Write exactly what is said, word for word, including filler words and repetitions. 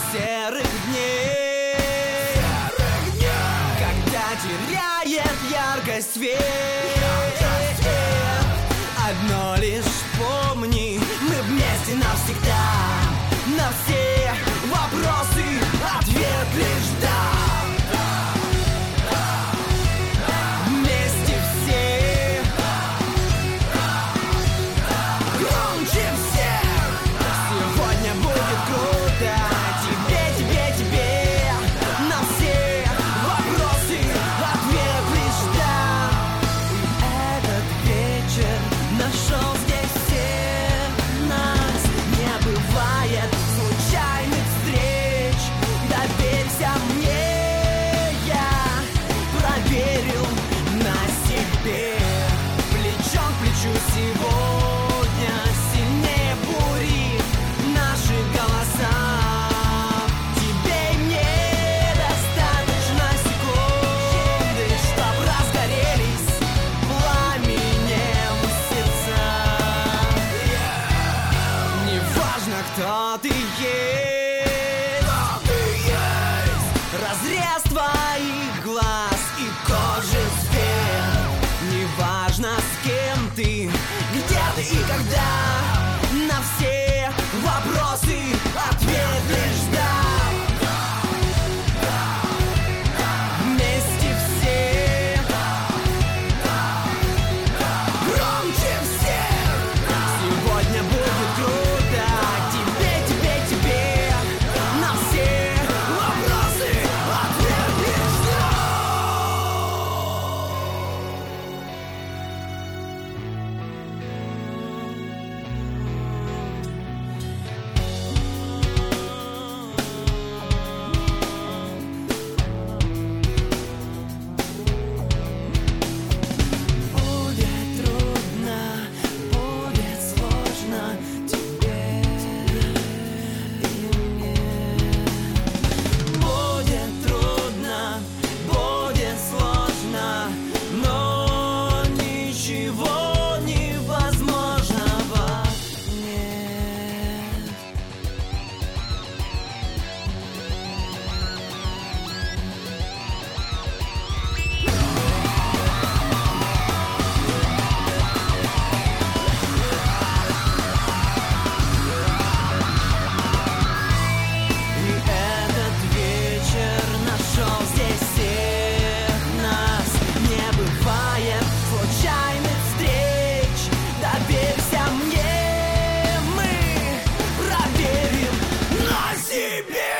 серых дней, серых дней, когда теряет яркость свет, яркость свет. Одно лишь помни, мы вместе навсегда. На все вопросы ответ лишь да. Вместе все, громче всех. Сегодня будет круто. Тебе, тебе, тебе. На все вопросы ответ лишь да. И этот вечер нашел здесь всех нас. Не бывает случайных встреч. Доверься мне, я проверил на себе. Плечом к плечу сегодня сильнее бури наши голоса. Тебе и мне достаточно секунды, чтоб разгорелись пламенем сердца. Неважно, кто ты есть, кто ты есть. Разрез твоих глаз и кожи цвет. Неважно, с кем ты, где ты и когда. На все вопросы ответ лишь да. Вместе все, громче всех. Сегодня будет круто. Тебе, тебе, тебе. На все вопросы ответ лишь да. Будет трудно, будет сложно тебе и мне. Будет трудно, будет сложно, но ничего невозможного нет. И этот вечер нашел здесь всех нас. Не бывает случайных встреч. Доверься мне, мы проверим на себе.